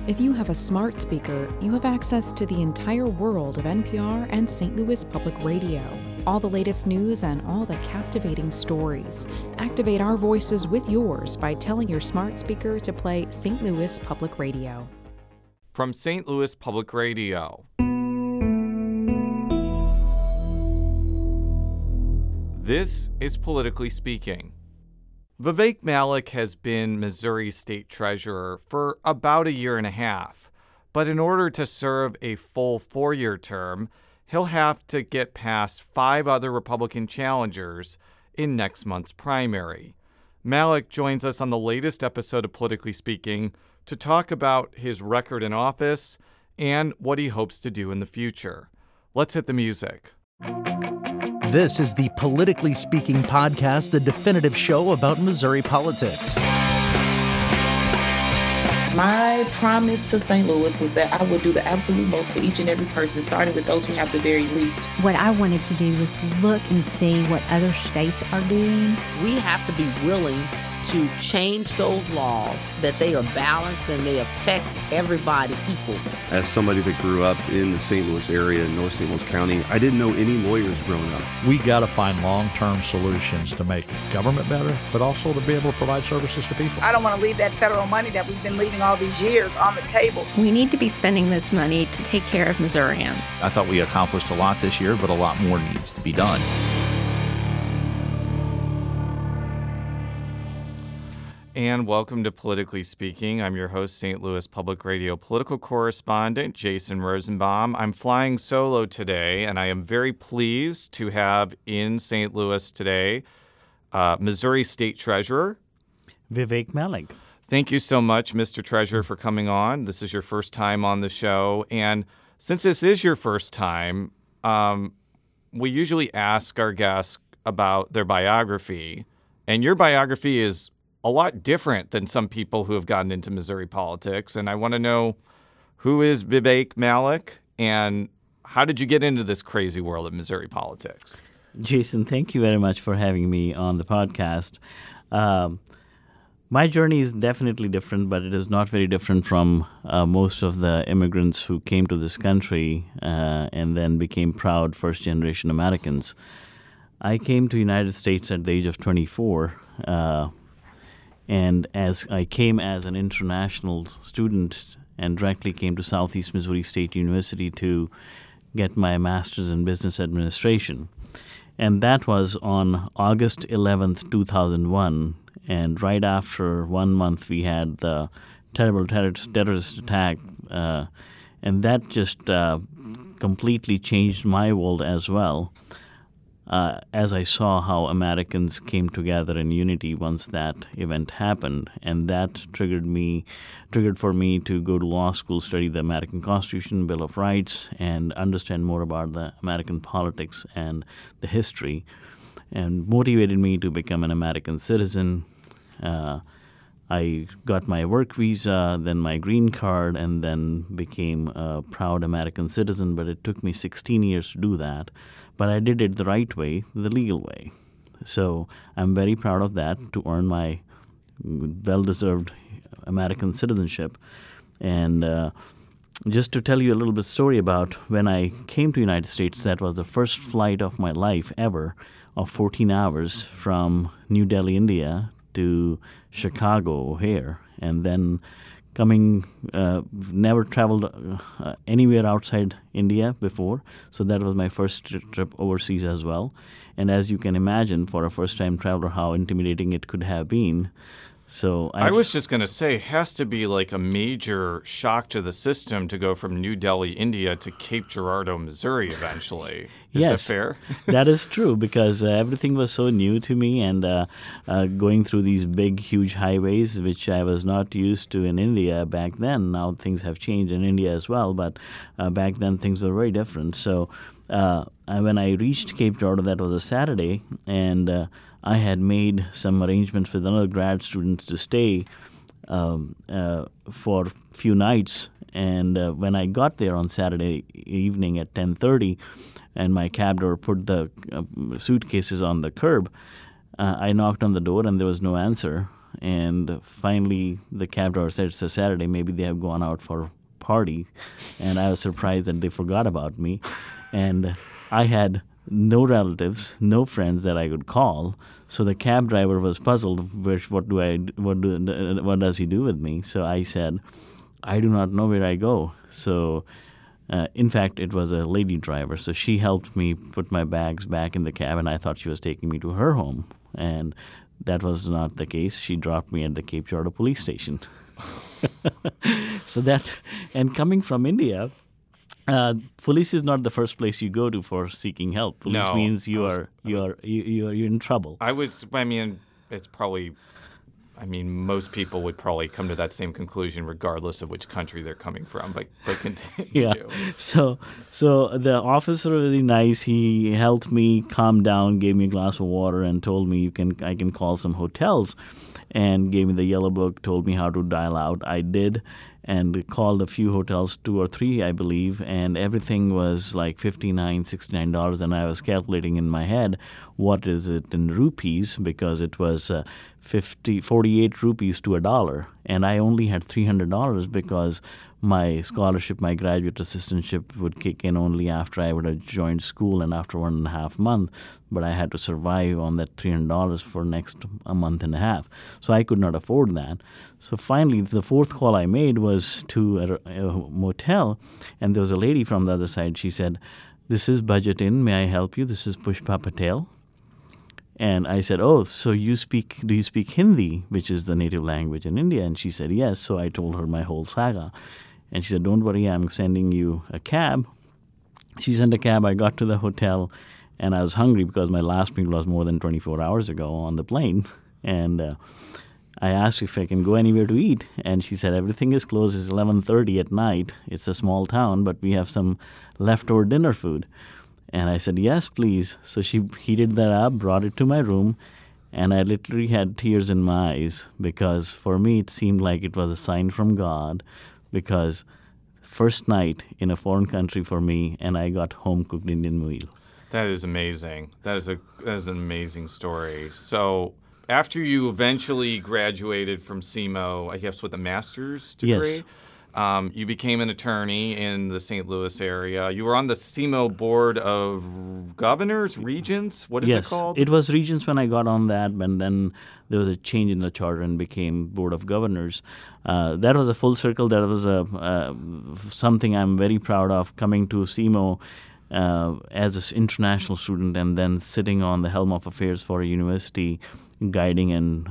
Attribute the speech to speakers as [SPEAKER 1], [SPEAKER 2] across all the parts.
[SPEAKER 1] If you have a smart speaker, you have access to the entire world of NPR and St. Louis Public Radio. All the latest news and all the captivating stories. Activate our voices with yours by telling your smart speaker to play St. Louis Public Radio.
[SPEAKER 2] From St. Louis Public Radio. This is Politically Speaking. Vivek Malik has been Missouri State Treasurer for about a year and a half, but in order to serve a full 4-year term, he'll have to get past 5 other Republican challengers in next month's primary. Malik joins us on the latest episode of Politically Speaking to talk about his record in office and what he hopes to do in the future. Let's hit the music.
[SPEAKER 3] This is the Politically Speaking podcast, the definitive show about Missouri politics.
[SPEAKER 4] My promise to St. Louis was that I would do the absolute most for each and every person, starting with those who have the very least.
[SPEAKER 5] What I wanted to do was look and see what other states are doing.
[SPEAKER 6] We have to be willing to change those laws, that they are balanced and they affect everybody equally.
[SPEAKER 7] As somebody that grew up in the St. Louis area, in North St. Louis County, I didn't know any lawyers growing up.
[SPEAKER 8] We got to find long-term solutions to make government better, but also to be able to provide services to people.
[SPEAKER 9] I don't want to leave that federal money that we've been leaving all these years on the table.
[SPEAKER 10] We need to be spending this money to take care of Missourians.
[SPEAKER 11] I thought we accomplished a lot this year, but a lot more needs to be done.
[SPEAKER 2] And welcome to Politically Speaking. I'm your host, St. Louis Public Radio political correspondent, Jason Rosenbaum. I'm flying solo today, and I am very pleased to have in St. Louis today Missouri State Treasurer
[SPEAKER 12] Vivek Malik.
[SPEAKER 2] Thank you so much, Mr. Treasurer, for coming on. This is your first time on the show. And since this is your first time, we usually ask our guests about their biography. And your biography is a lot different than some people who have gotten into Missouri politics. And I want to know, who is Vivek Malik and how did you get into this crazy world of Missouri politics?
[SPEAKER 12] Jason, thank you very much for having me on the podcast. My journey is definitely different, but it is not very different from most of the immigrants who came to this country and then became proud first-generation Americans. I came to the United States at the age of 24, and as I came as an international student and directly came to Southeast Missouri State University to get my master's in business administration. And that was on August 11th, 2001. And right after 1 month, we had the terrible terrorist attack. And that just completely changed my world as well. As I saw how Americans came together in unity once that event happened, and that triggered for me to go to law school, study the American Constitution, Bill of Rights, and understand more about the American politics and the history, and motivated me to become an American citizen. I got my work visa, then my green card, and then became a proud American citizen, but it took me 16 years to do that. But I did it the right way, the legal way. So I'm very proud of that, to earn my well-deserved American citizenship. And just to tell you a little bit story about when I came to the United States, that was the first flight of my life ever of 14 hours from New Delhi, India to Chicago, O'Hare, and then never traveled anywhere outside India before, so that was my first trip overseas as well. And as you can imagine, for a first-time traveler, how intimidating it could have been. So
[SPEAKER 2] I was just going to say, it has to be like a major shock to the system to go from New Delhi, India to Cape Girardeau, Missouri eventually. Is that fair?
[SPEAKER 12] That is true, because everything was so new to me, and going through these big, huge highways, which I was not used to in India back then. Now things have changed in India as well, but back then things were very different. So when I reached Cape Girardeau, that was a Saturday, and I had made some arrangements with another grad student to stay for a few nights. And when I got there on Saturday evening at 10:30, and my cab driver put the suitcases on the curb, I knocked on the door and there was no answer. And finally, the cab driver said, it's a Saturday, maybe they have gone out for a party. And I was surprised that they forgot about me. And I had no relatives, no friends that I could call. So the cab driver was puzzled, what does he do with me? So I said, I do not know where I go. So in fact, it was a lady driver. So she helped me put my bags back in the cab, and I thought she was taking me to her home. And that was not the case. She dropped me at the Cape Girardeau police station. So that, and coming from India, police is not the first place you go to for seeking help. Police means you're in trouble.
[SPEAKER 2] Most people would probably come to that same conclusion regardless of which country they're coming from, but continue.
[SPEAKER 12] Yeah. So the officer was really nice. He helped me calm down, gave me a glass of water, and told me I can call some hotels, and gave me the yellow book, told me how to dial out. I did, and called a few hotels, 2 or 3, I believe, and everything was like $59, $69, and I was calculating in my head what is it in rupees, because it was 48 rupees to $1, and I only had $300 because my scholarship, my graduate assistantship would kick in only after I would have joined school and after 1.5 months, but I had to survive on that $300 for next a month and a half. So I could not afford that. So finally, the fourth call I made was to a motel, and there was a lady from the other side. She said, "This is Budget Inn. May I help you? This is Pushpa Patel." And I said, "Oh, so do you speak Hindi, which is the native language in India?" And she said, "Yes." So I told her my whole saga. And she said, "Don't worry, I'm sending you a cab." She sent a cab. I got to the hotel, and I was hungry because my last meal was more than 24 hours ago on the plane. And I asked if I can go anywhere to eat. And she said, "Everything is closed. It's 11:30 at night. It's a small town, but we have some leftover dinner food." And I said, "Yes, please." So she heated that up, brought it to my room, and I literally had tears in my eyes because for me it seemed like it was a sign from God, because first night in a foreign country for me, and I got home-cooked Indian meal.
[SPEAKER 2] That is amazing. That is an amazing story. So after you eventually graduated from SEMO, I guess with a master's degree?
[SPEAKER 12] Yes.
[SPEAKER 2] You became an attorney in the St. Louis area. You were on the SEMO Board of Governors, Regents? What is it called?
[SPEAKER 12] It was Regents when I got on that, and then there was a change in the charter and became Board of Governors. That was a full circle. That was something I'm very proud of, coming to SEMO as an international student and then sitting on the helm of affairs for a university, guiding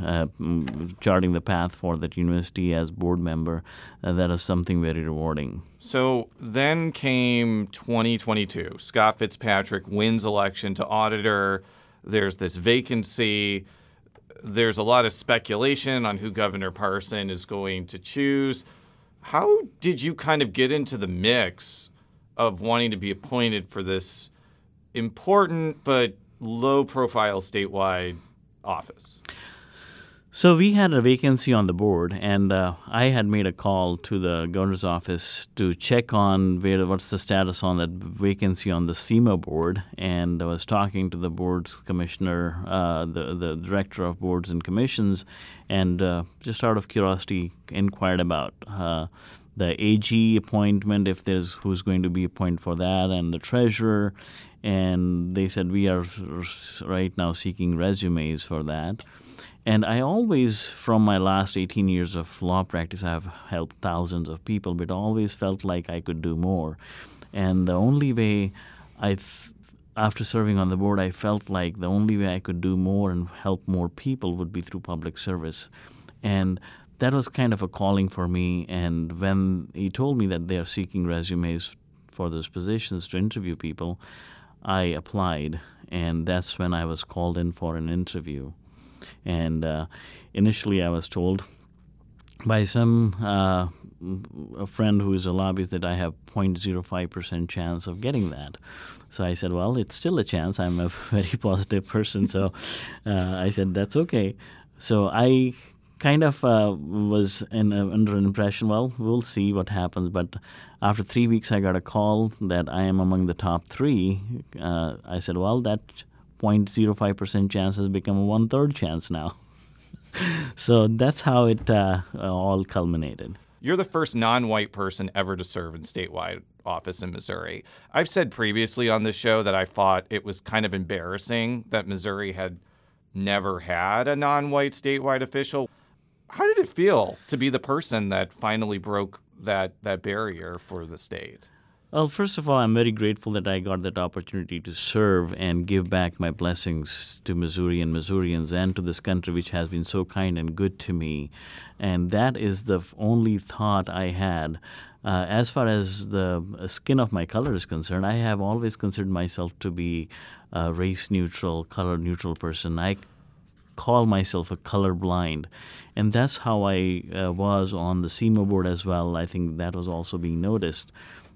[SPEAKER 12] and charting the path for that university as board member. That is something very rewarding.
[SPEAKER 2] So then came 2022. Scott Fitzpatrick wins election to auditor. There's this vacancy. There's a lot of speculation on who Governor Parson is going to choose. How did you kind of get into the mix of wanting to be appointed for this important but low-profile statewide office?
[SPEAKER 12] So we had a vacancy on the board, and I had made a call to the governor's office to check on what's the status on that vacancy on the SEMO board, and I was talking to the board's commissioner, the director of boards and commissions, and just out of curiosity inquired about the AG appointment, if there's who's going to be appointed for that, and the treasurer, and they said we are right now seeking resumes for that. And I always, from my last 18 years of law practice, I have helped thousands of people, but always felt like I could do more. And the only way after serving on the board, I felt like the only way I could do more and help more people would be through public service. And that was kind of a calling for me. And when he told me that they are seeking resumes for those positions to interview people, I applied. And that's when I was called in for an interview. And initially I was told by a friend who is a lobbyist that I have 0.05% chance of getting that. So I said, well, it's still a chance. I'm a very positive person. So I said, that's okay. So I kind of was under an impression, well, we'll see what happens. But after 3 weeks, I got a call that I am among the top 3. I said, well, that 0.05% chance has become a 1/3 chance now. So that's how it all culminated.
[SPEAKER 2] You're the first non-white person ever to serve in statewide office in Missouri. I've said previously on this show that I thought it was kind of embarrassing that Missouri had never had a non-white statewide official. How did it feel to be the person that finally broke that barrier for the state?
[SPEAKER 12] Well, first of all, I'm very grateful that I got that opportunity to serve and give back my blessings to Missouri and Missourians and to this country, which has been so kind and good to me. And that is the only thought I had. As far as the skin of my color is concerned, I have always considered myself to be a race-neutral, color-neutral person. I call myself a colorblind. And that's how I was on the SEMA board as well. I think that was also being noticed.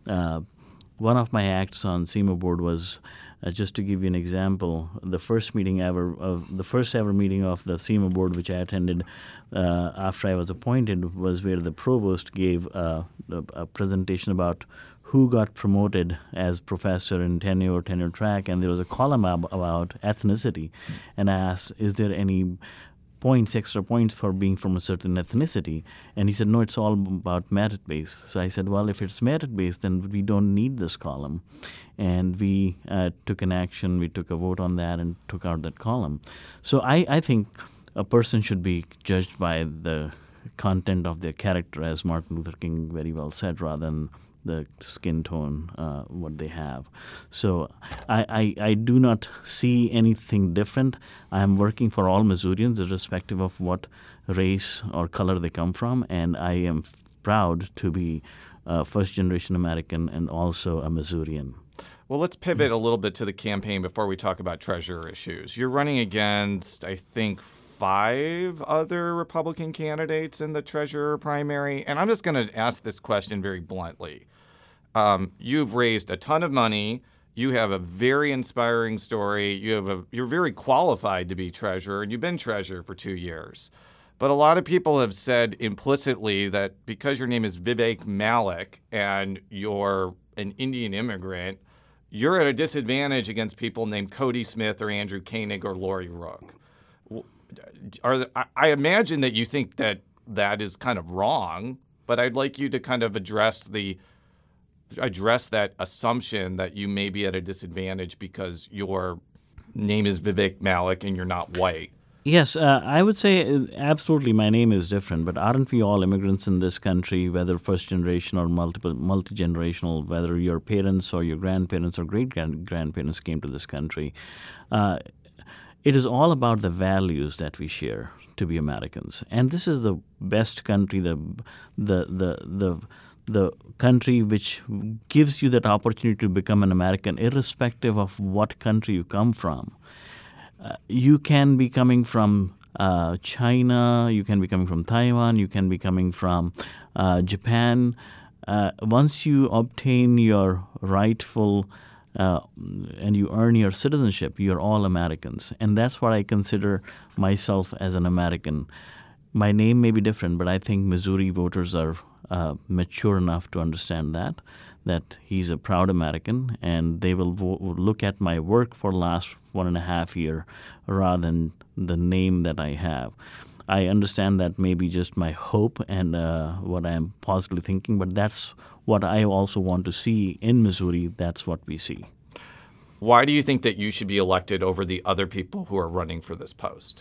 [SPEAKER 12] One of my acts on SEMA board was, just to give you an example, the first ever meeting of the SEMA board, which I attended after I was appointed, was where the provost gave a presentation about who got promoted as professor in tenure track, and there was a column about ethnicity, and I asked, is there any extra points for being from a certain ethnicity? And he said, no, it's all about merit-based. So I said, well, if it's merit-based, then we don't need this column. And we took an action, we took a vote on that and took out that column. So I think a person should be judged by the content of their character, as Martin Luther King very well said, rather than the skin tone, what they have. So I do not see anything different. I am working for all Missourians, irrespective of what race or color they come from, and I am proud to be a first-generation American and also a Missourian.
[SPEAKER 2] Well, let's pivot a little bit to the campaign before we talk about treasurer issues. You're running against, I think, 5 other Republican candidates in the treasurer primary, and I'm just going to ask this question very bluntly. You've raised a ton of money. You have a very inspiring story. You're very qualified to be treasurer, and you've been treasurer for 2 years. But a lot of people have said implicitly that because your name is Vivek Malik and you're an Indian immigrant, you're at a disadvantage against people named Cody Smith or Andrew Koenig or Lori Rook. I imagine that you think that is kind of wrong, but I'd like you to kind of address that assumption that you may be at a disadvantage because your name is Vivek Malik and you're not white.
[SPEAKER 12] Yes, I would say absolutely my name is different, but aren't we all immigrants in this country, whether first generation or multi-generational, whether your parents or your grandparents or great-grandparents came to this country? It is all about the values that we share to be Americans. And this is the best country, the country which gives you that opportunity to become an American, irrespective of what country you come from. You can be coming from China, you can be coming from Taiwan, you can be coming from Japan. Once you obtain your rightful and you earn your citizenship, you're all Americans. And that's what I consider myself as an American. My name may be different, but I think Missouri voters are mature enough to understand that he's a proud American, and they will look at my work for the last 1.5 years rather than the name that I have. I understand that may be just my hope and what I am possibly thinking, but that's what I also want to see in Missouri. That's what we see.
[SPEAKER 2] Why do you think that you should be elected over the other people who are running for this post?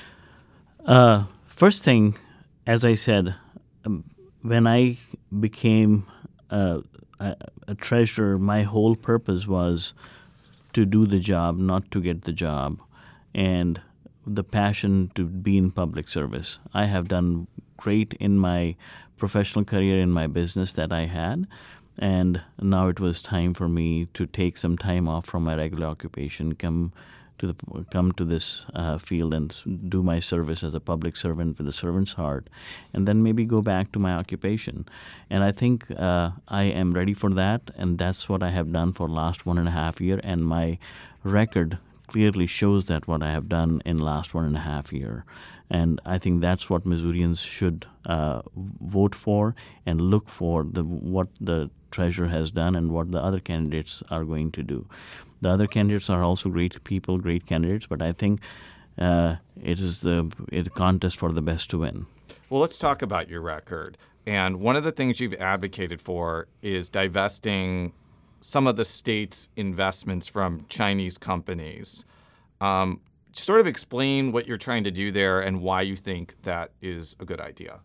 [SPEAKER 12] First thing, as I said, when I became a treasurer, my whole purpose was to do the job, not to get the job, and the passion to be in public service. I have done great in my professional career, in my business that I had, and now it was time for me to take some time off from my regular occupation, come to this field and do my service as a public servant with a servant's heart, and then maybe go back to my occupation. And I think I am ready for that, and that's what I have done for the last 1.5 years, and my record clearly shows that what I have done in the last 1.5 years. And I think that's what Missourians should vote for and look for, what the treasurer has done and what the other candidates are going to do. The other candidates are also great people, great candidates, but I think it is a contest for the best to win.
[SPEAKER 2] Well, let's talk about your record. And one of the things you've advocated for is divesting some of the state's investments from Chinese companies. Sort of explain what you're trying to do there and why you think that is a good idea.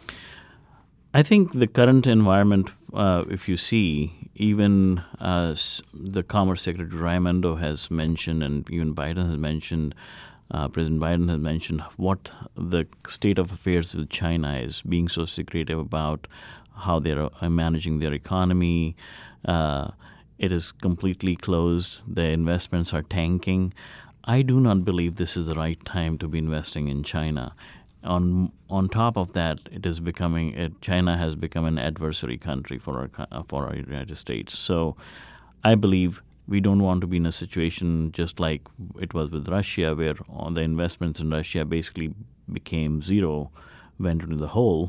[SPEAKER 12] I think the current environment, if you see, even the Commerce Secretary Raimondo has mentioned, and even Biden has mentioned, President Biden has mentioned what the state of affairs with China is, being so secretive about how they're managing their economy. It is completely closed. The investments are tanking. I do not believe this is the right time to be investing in China. On top of that, China has become an adversary country for our United States. So I believe we don't want to be in a situation just like it was with Russia, where all the investments in Russia basically became zero, went into the hole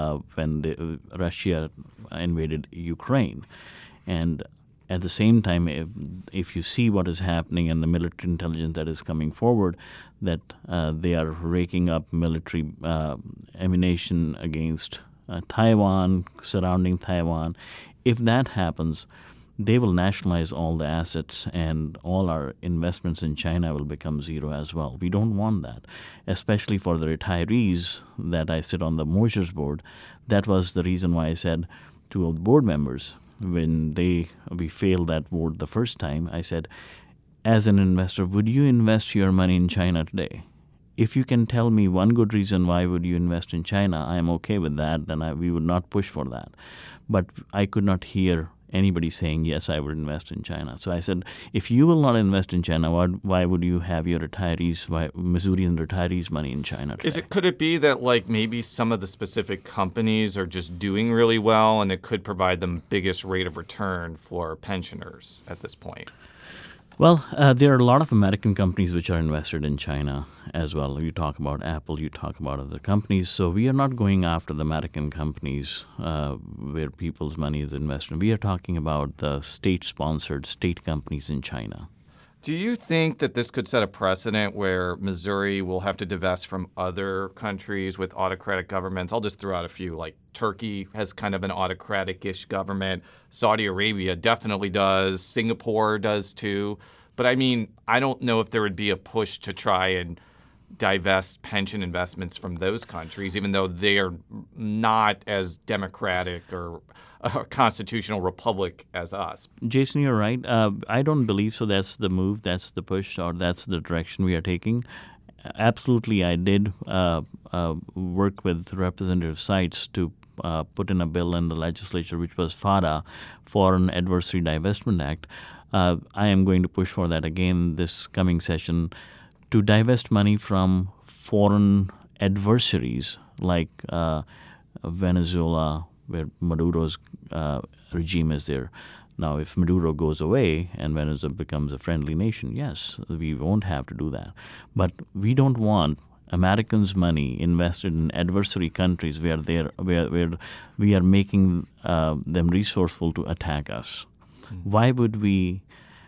[SPEAKER 12] when Russia invaded Ukraine. And at the same time, if you see what is happening and the military intelligence that is coming forward, that they are raking up military ammunition against Taiwan, surrounding Taiwan. If that happens, they will nationalize all the assets and all our investments in China will become zero as well. We don't want that, especially for the retirees that I sit on the Moisures board. That was the reason why I said to board members, when we failed that vote the first time, I said, as an investor, would you invest your money in China today? If you can tell me one good reason why would you invest in China, I am okay with that, then we would not push for that. But I could not hear anybody saying, yes, I would invest in China. So I said, if you will not invest in China, why would you have your Missourian retirees' money in China today?
[SPEAKER 2] Could it be that maybe some of the specific companies are just doing really well and it could provide them biggest rate of return for pensioners at this point?
[SPEAKER 12] Well, there are a lot of American companies which are invested in China as well. You talk about Apple, you talk about other companies. So we are not going after the American companies where people's money is invested. We are talking about the state-sponsored state companies in China.
[SPEAKER 2] Do you think that this could set a precedent where Missouri will have to divest from other countries with autocratic governments? I'll just throw out a few, like Turkey has kind of an autocratic-ish government. Saudi Arabia definitely does. Singapore does too. But I mean, I don't know if there would be a push to try and divest pension investments from those countries, even though they are not as democratic or a constitutional republic as us.
[SPEAKER 12] Jason, you're right. I don't believe so. That's the move, that's the push, or that's the direction we are taking. Absolutely, I did work with Representative Seitz to put in a bill in the legislature, which was FADA, Foreign Adversary Divestment Act. I am going to push for that again this coming session, to divest money from foreign adversaries like Venezuela, where Maduro's regime is there. Now, if Maduro goes away and Venezuela becomes a friendly nation, yes, we won't have to do that. But we don't want Americans' money invested in adversary countries where we are making them resourceful to attack us. Mm-hmm. Why would we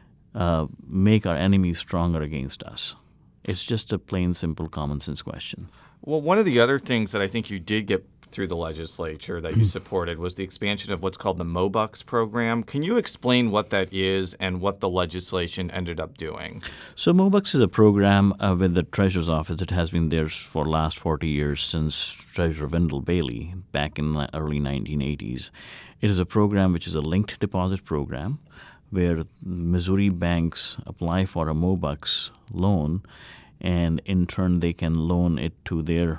[SPEAKER 12] make our enemies stronger against us? It's just a plain, simple, common sense question.
[SPEAKER 2] Well, one of the other things that I think you did get through the legislature that you supported was the expansion of what's called the MOBUX program. Can you explain what that is and what the legislation ended up doing?
[SPEAKER 12] So MOBUX is a program with the Treasurer's Office. It has been there for the last 40 years, since Treasurer Wendell Bailey back in the early 1980s. It is a program which is a linked deposit program where Missouri banks apply for a MOBUX loan, and in turn they can loan it to their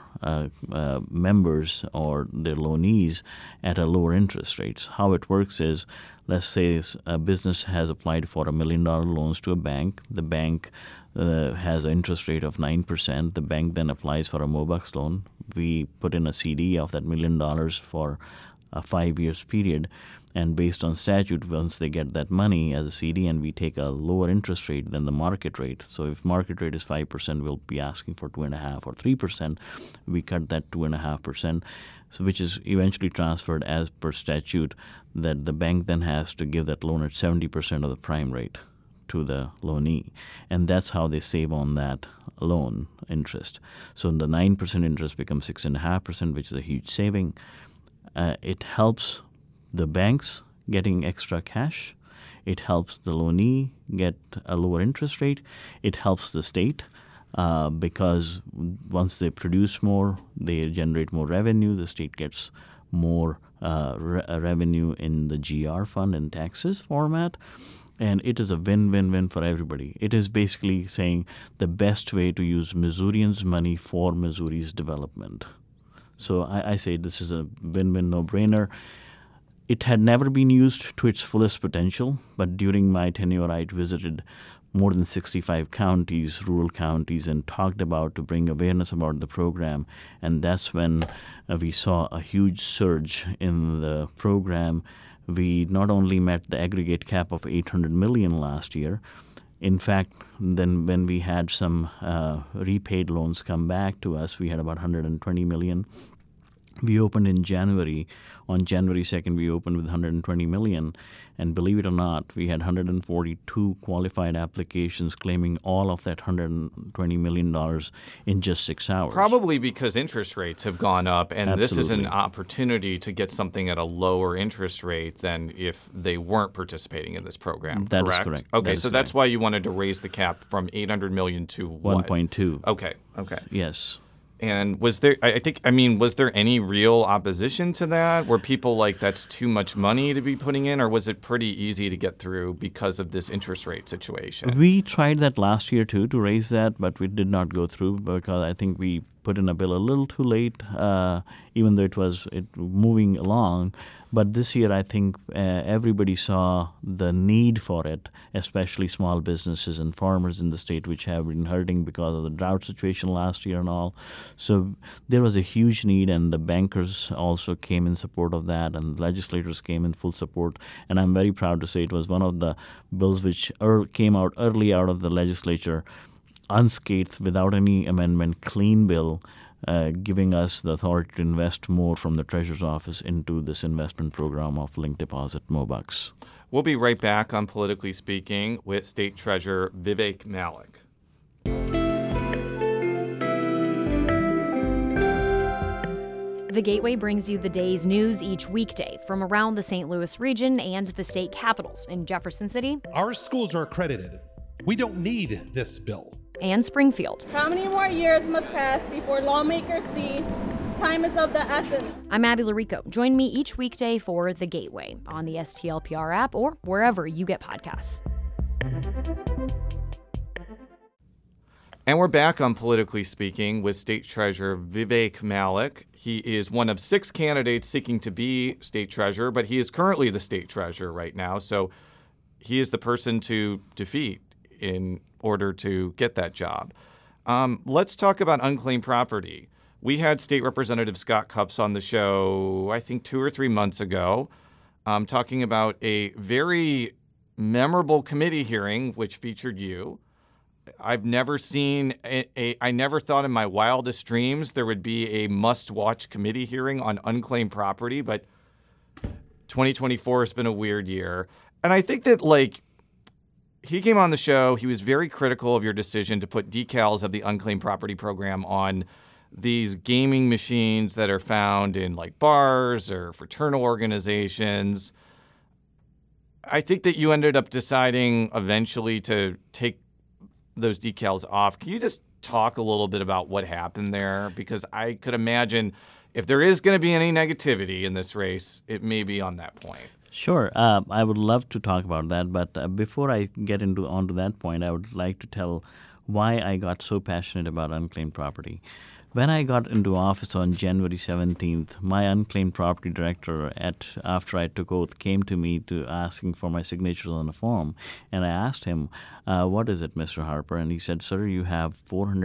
[SPEAKER 12] members or their loanees at a lower interest rates. How it works is, let's say a business has applied for $1 million loans to a bank. The bank has an interest rate of 9%. The bank then applies for a MOBUX loan. We put in a CD of that $1 million for a 5 years period. And based on statute, once they get that money as a CD, and we take a lower interest rate than the market rate. So if market rate is 5%, we'll be asking for 2.5% or 3%. We cut that 2.5%, so which is eventually transferred as per statute, that the bank then has to give that loan at 70% of the prime rate to the loanee. And that's how they save on that loan interest. So the 9% interest becomes 6.5%, which is a huge saving. It helps the banks getting extra cash. It helps the loanee get a lower interest rate. It helps the state because once they produce more, they generate more revenue. The state gets more revenue in the GR fund and taxes format. And it is a win-win-win for everybody. It is basically saying the best way to use Missourians' money for Missouri's development. So I say this is a win-win, no-brainer. It had never been used to its fullest potential, but during my tenure, I visited more than 65 counties, rural counties, and talked about to bring awareness about the program. And that's when we saw a huge surge in the program. We not only met the aggregate cap of $800 million last year. In fact, then when we had some repaid loans come back to us, we had about $120 million. We opened in January. On January 2nd, we opened with $120 million. And believe it or not, we had 142 qualified applications claiming all of that $120 million in just 6 hours.
[SPEAKER 2] Probably because interest rates have gone up, and
[SPEAKER 12] Absolutely.
[SPEAKER 2] This is an opportunity to get something at a lower interest rate than if they weren't participating in this program,
[SPEAKER 12] That
[SPEAKER 2] correct?
[SPEAKER 12] is correct.
[SPEAKER 2] Okay,
[SPEAKER 12] That is
[SPEAKER 2] so that's why you wanted to raise the cap from $800 million to what?
[SPEAKER 12] 1.2.
[SPEAKER 2] Okay.
[SPEAKER 12] Yes.
[SPEAKER 2] And was there, was there any real opposition to that? Were people like, that's too much money to be putting in, or was it pretty easy to get through because of this interest rate situation?
[SPEAKER 12] We tried that last year, too, to raise that, but we did not go through because I think we put in a bill a little too late, even though it was moving along. But this year, I think everybody saw the need for it, especially small businesses and farmers in the state, which have been hurting because of the drought situation last year and all. So there was a huge need, and the bankers also came in support of that, and legislators came in full support. And I'm very proud to say it was one of the bills which came out early out of the legislature, unscathed, without any amendment, clean bill, giving us the authority to invest more from the Treasurer's Office into this investment program of linked deposit MOBUCs.
[SPEAKER 2] We'll be right back on Politically Speaking with State Treasurer Vivek Malik.
[SPEAKER 13] The Gateway brings you the day's news each weekday from around the St. Louis region and the state capitals in Jefferson City.
[SPEAKER 14] Our schools are accredited. We don't need this bill.
[SPEAKER 13] And Springfield.
[SPEAKER 15] How many more years must pass before lawmakers see time is of the essence?
[SPEAKER 13] I'm Abby Larico. Join me each weekday for The Gateway on the STLPR app or wherever you get podcasts.
[SPEAKER 2] And we're back on Politically Speaking with State Treasurer Vivek Malik. He is one of 6 candidates seeking to be state treasurer, but he is currently the state treasurer right now. So he is the person to defeat in order to get that job. Let's talk about unclaimed property. We had State Representative Scott Cupps on the show, I think 2 or 3 months ago, talking about a very memorable committee hearing which featured you. I've never seen I never thought in my wildest dreams there would be a must-watch committee hearing on unclaimed property, but 2024 has been a weird year. And I think that, he came on the show, he was very critical of your decision to put decals of the unclaimed property program on these gaming machines that are found in, bars or fraternal organizations. I think that you ended up deciding eventually to take those decals off. Can you just talk a little bit about what happened there? Because I could imagine if there is going to be any negativity in this race, it may be on that point.
[SPEAKER 12] Sure. I would love to talk about that, but before I get onto that point, I would like to tell why I got so passionate about unclaimed property. When I got into office on January 17th, my unclaimed property director, after I took oath, came to me asking for my signatures on a form. And I asked him, what is it, Mr. Harper? And he said, sir, you have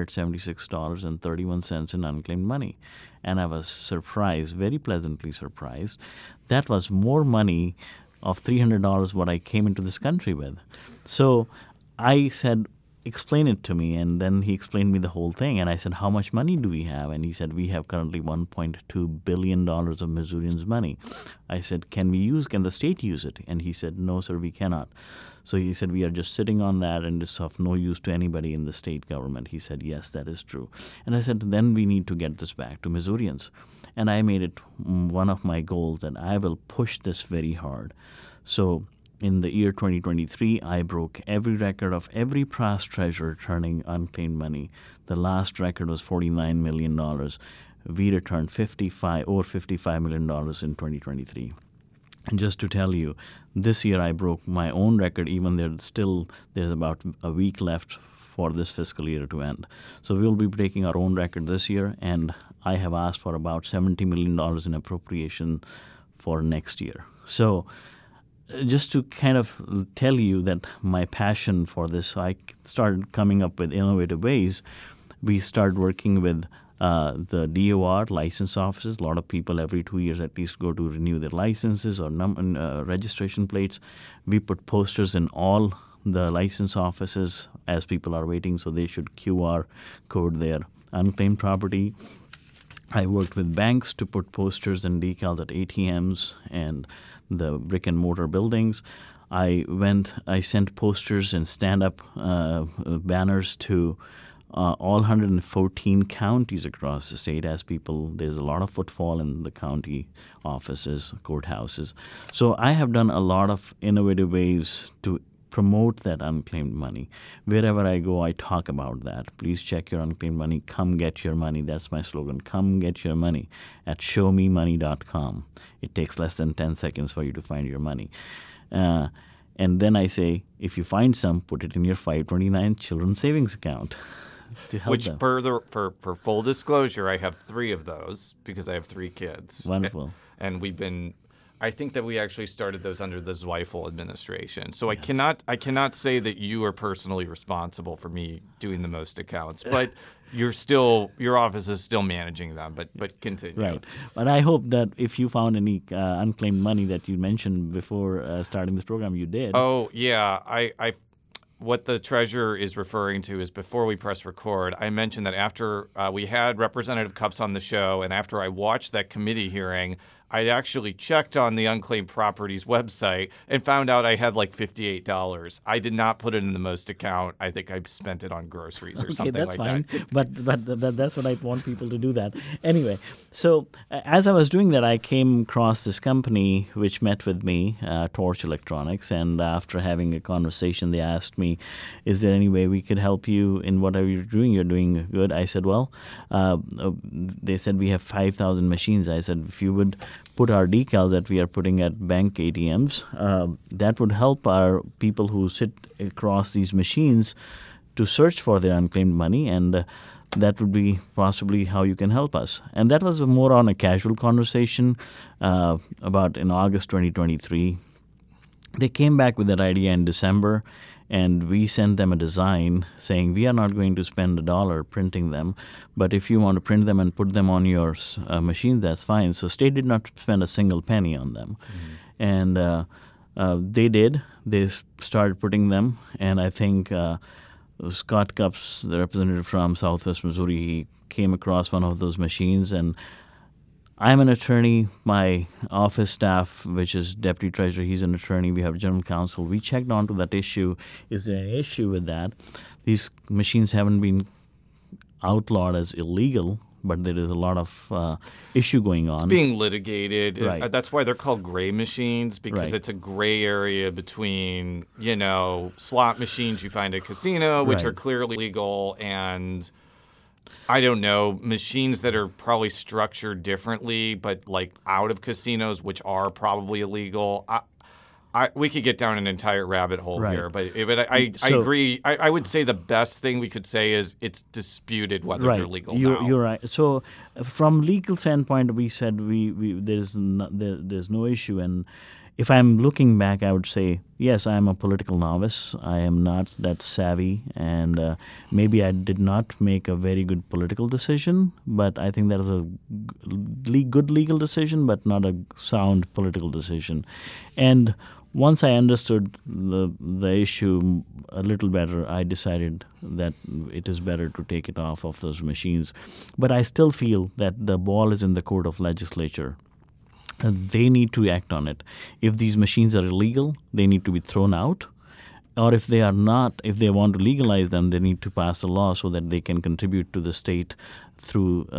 [SPEAKER 12] $476.31 in unclaimed money. And I was surprised, very pleasantly surprised. That was more money of $300 what I came into this country with. So I said, explain it to me. And then he explained me the whole thing. And I said, how much money do we have? And he said, we have currently $1.2 billion of Missourians' money. I said, can the state use it? And he said, no, sir, we cannot. So he said, we are just sitting on that and it's of no use to anybody in the state government. He said, yes, that is true. And I said, then we need to get this back to Missourians. And I made it one of my goals that I will push this very hard. So in the year 2023, I broke every record of every past treasurer turning unclaimed money. The last record was $49 million. We returned over $55 million in 2023. And just to tell you, this year I broke my own record, even there's about a week left for this fiscal year to end. So we'll be breaking our own record this year, and I have asked for about $70 million in appropriation for next year. So just to kind of tell you that my passion for this, I started coming up with innovative ways. We started working with the DOR license offices. A lot of people every 2 years at least go to renew their licenses or registration plates. We put posters in all the license offices as people are waiting, so they should QR code their unclaimed property. I worked with banks to put posters and decals at ATMs and the brick and mortar buildings. I sent posters and stand-up banners to all 114 counties across the state as there's a lot of footfall in the county offices, courthouses. So I have done a lot of innovative ways to promote that unclaimed money. Wherever I go, I talk about that. Please check your unclaimed money. Come get your money. That's my slogan. Come get your money at showmemoney.com. It takes less than 10 seconds for you to find your money. And then I say, if you find some, put it in your 529 children's savings account.
[SPEAKER 2] Which, for full disclosure, I have 3 of those because I have 3 kids.
[SPEAKER 12] Wonderful.
[SPEAKER 2] And I think that we actually started those under the Zweifel administration. So
[SPEAKER 12] Yes.
[SPEAKER 2] I cannot say that you are personally responsible for me doing the most accounts, but your office is still managing them. But continue.
[SPEAKER 12] Right. But I hope that if you found any unclaimed money that you mentioned before starting this program, you did.
[SPEAKER 2] Oh yeah, what the treasurer is referring to is before we press record, I mentioned that after we had Representative Cupps on the show and after I watched that committee hearing, I actually checked on the Unclaimed Properties website and found out I had like $58. I did not put it in the most account. I think I spent it on groceries or something like that.
[SPEAKER 12] Okay, that's fine. But that's what I want people to do that. Anyway, so as I was doing that, I came across this company which met with me, Torch Electronics, and after having a conversation, they asked me, is there any way we could help you in whatever you're doing? You're doing good. I said, well, they said we have 5,000 machines. I said, if you would put our decals that we are putting at bank ATMs, that would help our people who sit across these machines to search for their unclaimed money, and that would be possibly how you can help us. And that was more on a casual conversation about in August 2023. They came back with that idea in December, and we sent them a design saying we are not going to spend $1 printing them, but if you want to print them and put them on your machine, that's fine. So state did not spend a single penny on them. Mm-hmm. And they did. They started putting them, and I think Scott Cupps, the representative from Southwest Missouri, he came across one of those machines, and I'm an attorney. My office staff, which is deputy treasurer, he's an attorney. We have general counsel. We checked onto that issue. Is there an issue with that? These machines haven't been outlawed as illegal, but there is a lot of issue going on.
[SPEAKER 2] It's being litigated.
[SPEAKER 12] Right.
[SPEAKER 2] That's why they're called gray machines, because
[SPEAKER 12] Right.
[SPEAKER 2] it's a gray area between, slot machines you find at casino, which
[SPEAKER 12] Right.
[SPEAKER 2] are clearly legal, and I don't know, machines that are probably structured differently, but like out of casinos, which are probably illegal. We could get down an entire rabbit hole
[SPEAKER 12] Right.
[SPEAKER 2] here, but I agree. I would say the best thing we could say is it's disputed whether
[SPEAKER 12] Right.
[SPEAKER 2] they're legal
[SPEAKER 12] You're,
[SPEAKER 2] now.
[SPEAKER 12] you're right. So from legal standpoint, we said there's no issue. And if I'm looking back, I would say, yes, I am a political novice. I am not that savvy, and maybe I did not make a very good political decision, but I think that is a good legal decision, but not a sound political decision. And once I understood the issue a little better, I decided that it is better to take it off of those machines. But I still feel that the ball is in the court of legislature. They need to act on it. If these machines are illegal, they need to be thrown out. Or if they are not, if they want to legalize them, they need to pass a law so that they can contribute to the state through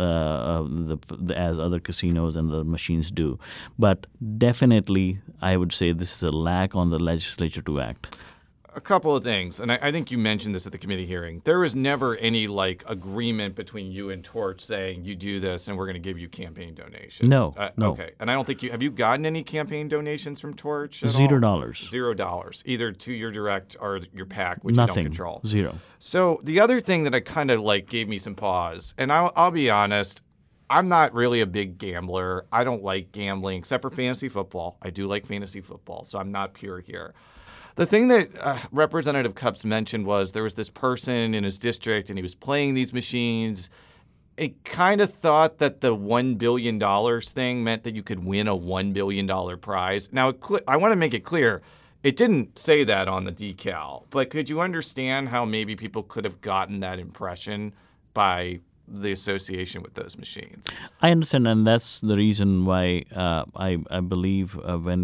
[SPEAKER 12] as other casinos and the machines do. But definitely, I would say this is a lack on the legislature to act.
[SPEAKER 2] A couple of things, and I think you mentioned this at the committee hearing. There was never any agreement between you and Torch saying you do this and we're going to give you campaign donations.
[SPEAKER 12] No.
[SPEAKER 2] Okay, and I don't think have you gotten any campaign donations from Torch at
[SPEAKER 12] $0.
[SPEAKER 2] all? $0, either to your direct or your PAC, which
[SPEAKER 12] Nothing.
[SPEAKER 2] you don't control.
[SPEAKER 12] Zero.
[SPEAKER 2] So the other thing that I kind of gave me some pause, and I'll be honest, I'm not really a big gambler. I don't like gambling except for fantasy football. I do like fantasy football, so I'm not pure here. The thing that Representative Cupps mentioned was there was this person in his district and he was playing these machines. It kind of thought that the $1 billion thing meant that you could win a $1 billion prize. Now, I want to make it clear, it didn't say that on the decal, but could you understand how maybe people could have gotten that impression by the association with those machines?
[SPEAKER 12] I understand, and that's the reason why I believe when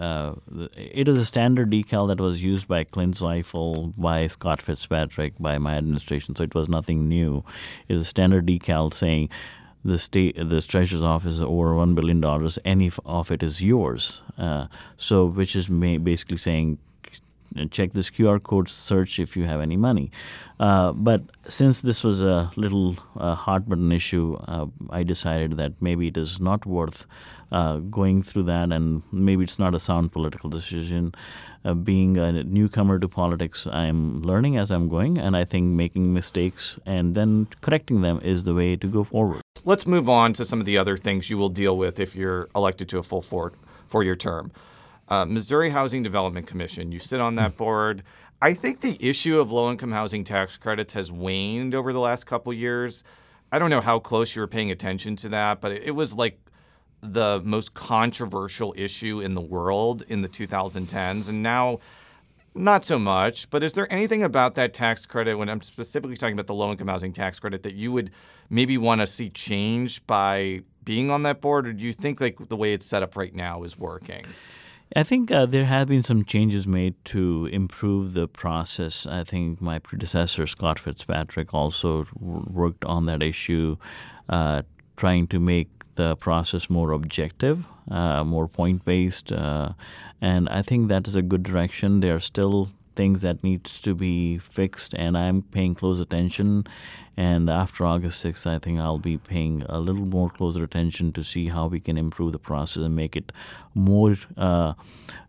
[SPEAKER 12] it is a standard decal that was used by Clint Zeifel, by Scott Fitzpatrick, by my administration, so it was nothing new. It is a standard decal saying the Treasurer's Office is over $1 billion, any of it is yours. Which is basically saying, check this QR code, search if you have any money. But since this was a little hot button issue, I decided that maybe it is not worth going through that, and maybe it's not a sound political decision. Being a newcomer to politics, I'm learning as I'm going, and I think making mistakes and then correcting them is the way to go forward.
[SPEAKER 2] Let's move on to some of the other things you will deal with if you're elected to a full four-year term. Missouri Housing Development Commission, you sit on that board. I think the issue of low-income housing tax credits has waned over the last couple years. I don't know how close you were paying attention to that, but it was the most controversial issue in the world in the 2010s, and now not so much. But is there anything about that tax credit, when I'm specifically talking about the low-income housing tax credit, that you would maybe want to see changed by being on that board, or do you think the way it's set up right now is working?
[SPEAKER 12] I think there have been some changes made to improve the process. I think my predecessor, Scott Fitzpatrick, also worked on that issue, trying to make the process more objective, more point-based, and I think that is a good direction. There are still things that needs to be fixed, and I'm paying close attention. And after August 6th, I think I'll be paying a little more closer attention to see how we can improve the process and make it more not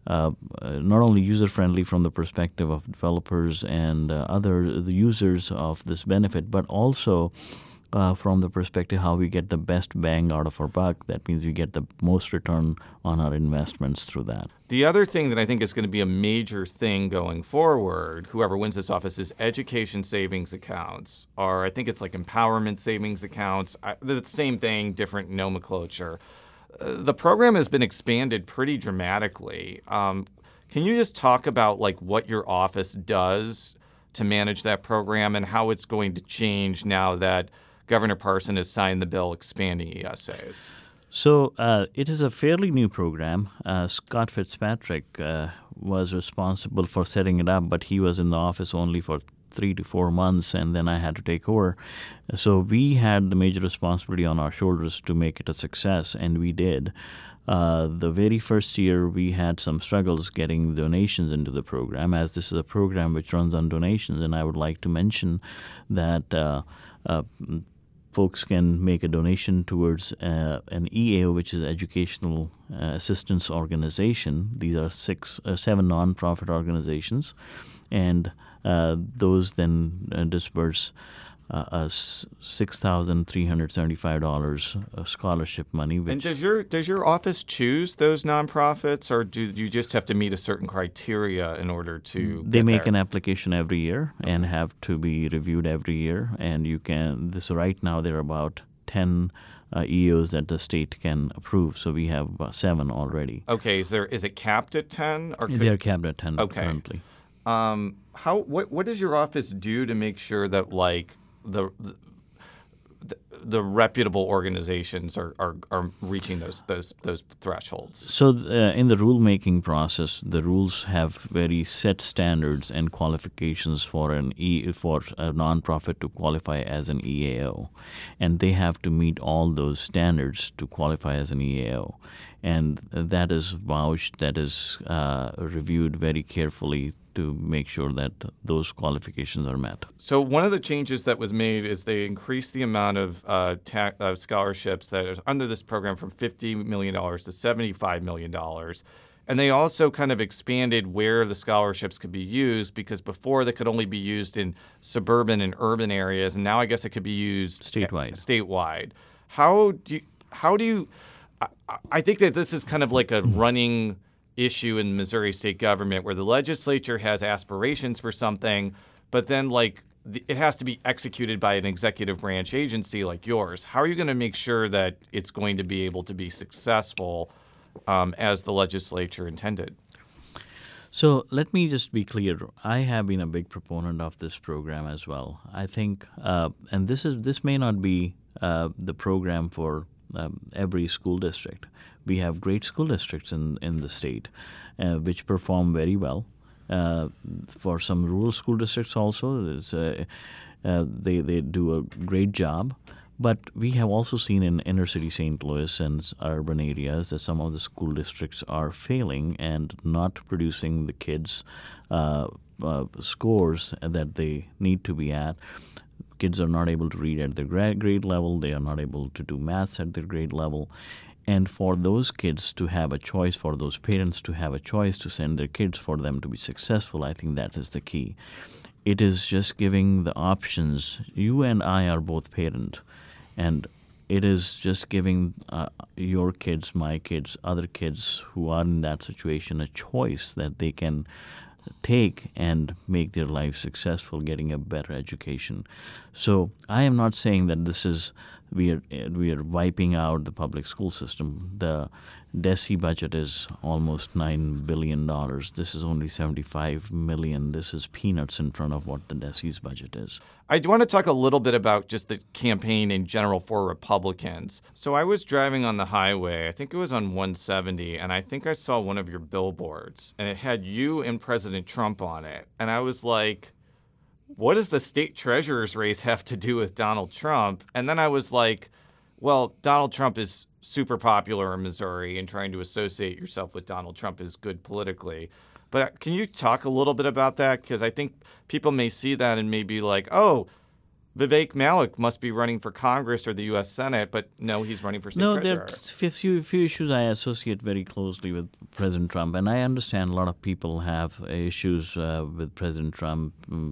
[SPEAKER 12] only user-friendly from the perspective of developers and the users of this benefit, but also from the perspective how we get the best bang out of our buck. That means we get the most return on our investments through that.
[SPEAKER 2] The other thing that I think is going to be a major thing going forward, whoever wins this office, is education savings accounts, or I think it's empowerment savings accounts. The same thing, different nomenclature. The program has been expanded pretty dramatically. Can you just talk about what your office does to manage that program and how it's going to change now that Governor Parson has signed the bill expanding ESAs?
[SPEAKER 12] So it is a fairly new program. Scott Fitzpatrick was responsible for setting it up, but he was in the office only for 3 to 4 months, and then I had to take over. So we had the major responsibility on our shoulders to make it a success, and we did. The very first year, we had some struggles getting donations into the program, as this is a program which runs on donations, and I would like to mention that folks can make a donation towards an EAO, which is Educational Assistance Organization. These are 7 nonprofit organizations, and those then disperse $6,375 scholarship money.
[SPEAKER 2] And does your office choose those nonprofits, or do you just have to meet a certain criteria in order to?
[SPEAKER 12] They make an application every year and have to be reviewed every year. And you can. Right now there are about 10 EAOs that the state can approve. So we have 7 already.
[SPEAKER 2] Okay, is it capped at 10? Or
[SPEAKER 12] They're capped at 10
[SPEAKER 2] okay.
[SPEAKER 12] currently.
[SPEAKER 2] What does your office do to make sure that like the reputable organizations are reaching those thresholds?
[SPEAKER 12] So in the rulemaking process, the rules have very set standards and qualifications for a nonprofit to qualify as an EAO, and they have to meet all those standards to qualify as an EAO, and that is vouched, that is reviewed very carefully to make sure that those qualifications are met.
[SPEAKER 2] So one of the changes that was made is they increased the amount of scholarships that is under this program from $50 million to $75 million. And they also kind of expanded where the scholarships could be used, because before they could only be used in suburban and urban areas, and now I guess it could be used statewide. How do you I think that this is kind of like a running issue in Missouri state government where the legislature has aspirations for something, but then like it has to be executed by an executive branch agency like yours. How are you going to make sure that it's going to be able to be successful as the legislature intended?
[SPEAKER 12] So let me just be clear. I have been a big proponent of this program as well. I think, and this may not be the program for every school district. We have great school districts in the state which perform very well. For some rural school districts also, they do a great job. But we have also seen in inner city St. Louis and urban areas that some of the school districts are failing and not producing the kids' scores that they need to be at. Kids are not able to read at their grade level. They are not able to do maths at their grade level. And for those kids to have a choice, for those parents to have a choice to send their kids for them to be successful, I think that is the key. It is just giving the options. You and I are both parents, and it is just giving your kids, my kids, other kids who are in that situation a choice that they can take and make their life successful, getting a better education. So I am not saying that this is we are wiping out the public school system. The DESE budget is almost $9 billion. This is only $75 million. This is peanuts in front of what the DESE's budget is.
[SPEAKER 2] I do want to talk a little bit about just the campaign in general for Republicans. So I was driving on the highway, I think it was on 170, and I think I saw one of your billboards, and it had you and President Trump on it. And I was like, what does the state treasurer's race have to do with Donald Trump? And then I was like, well, Donald Trump is super popular in Missouri, and trying to associate yourself with Donald Trump is good politically. But can you talk a little bit about that? Because I think people may see that and may be like, oh, Vivek Malik must be running for Congress or the U.S. Senate, but no, he's running for state treasurer.
[SPEAKER 12] No, there are few issues I associate very closely with President Trump, and I understand a lot of people have issues with President Trump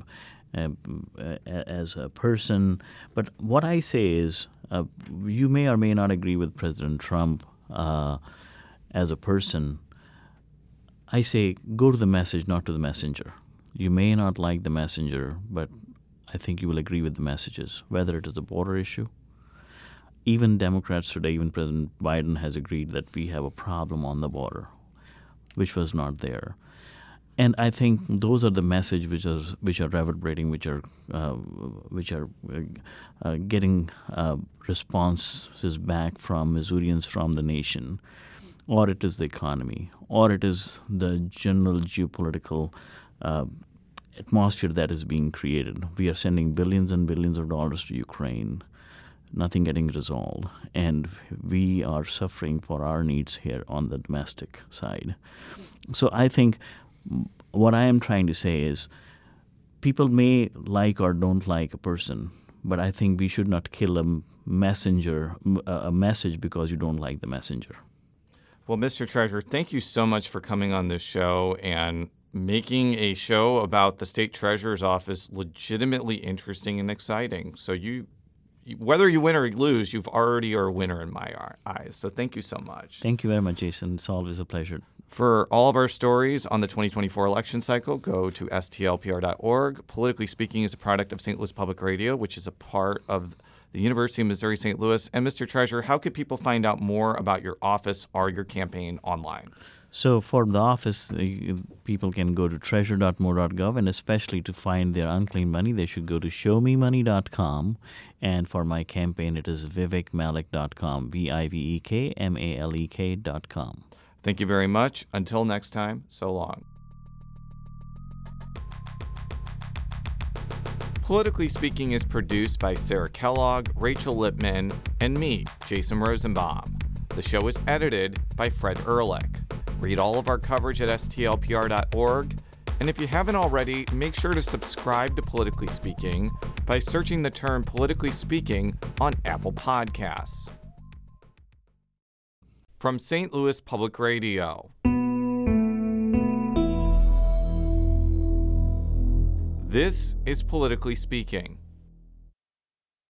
[SPEAKER 12] as a person. But what I say is, you may or may not agree with President Trump as a person. I say go to the message, not to the messenger. You may not like the messenger, but I think you will agree with the messages, whether it is a border issue. Even Democrats today, even President Biden has agreed that we have a problem on the border, which was not there. And I think those are the messages which are reverberating, which are getting responses back from Missourians, from the nation, or it is the economy, or it is the general geopolitical atmosphere that is being created. We are sending billions and billions of dollars to Ukraine, nothing getting resolved, and we are suffering for our needs here on the domestic side. So I think what I am trying to say is people may like or don't like a person, but I think we should not kill a message because you don't like the messenger.
[SPEAKER 2] Well, Mr. Treasurer, thank you so much for coming on this show and making a show about the state treasurer's office legitimately interesting and exciting. So you, whether you win or lose, you've already are a winner in my eyes. So thank you so much.
[SPEAKER 12] Thank you very much, Jason. It's always a pleasure.
[SPEAKER 2] For all of our stories on the 2024 election cycle, go to stlpr.org. Politically Speaking is a product of St. Louis Public Radio, which is a part of the University of Missouri St. Louis. And Mr. Treasurer, how could people find out more about your office or your campaign online?
[SPEAKER 12] So for the office, people can go to treasure.mo.gov, and especially to find their unclaimed money, they should go to showmemoney.com. And for my campaign, it is vivekmalek.com, VIVEKMALEK.com.
[SPEAKER 2] Thank you very much. Until next time, so long. Politically Speaking is produced by Sarah Kellogg, Rachel Lippman, and me, Jason Rosenbaum. The show is edited by Fred Ehrlich. Read all of our coverage at stlpr.org. And if you haven't already, make sure to subscribe to Politically Speaking by searching the term Politically Speaking on Apple Podcasts. From St. Louis Public Radio. This is Politically Speaking.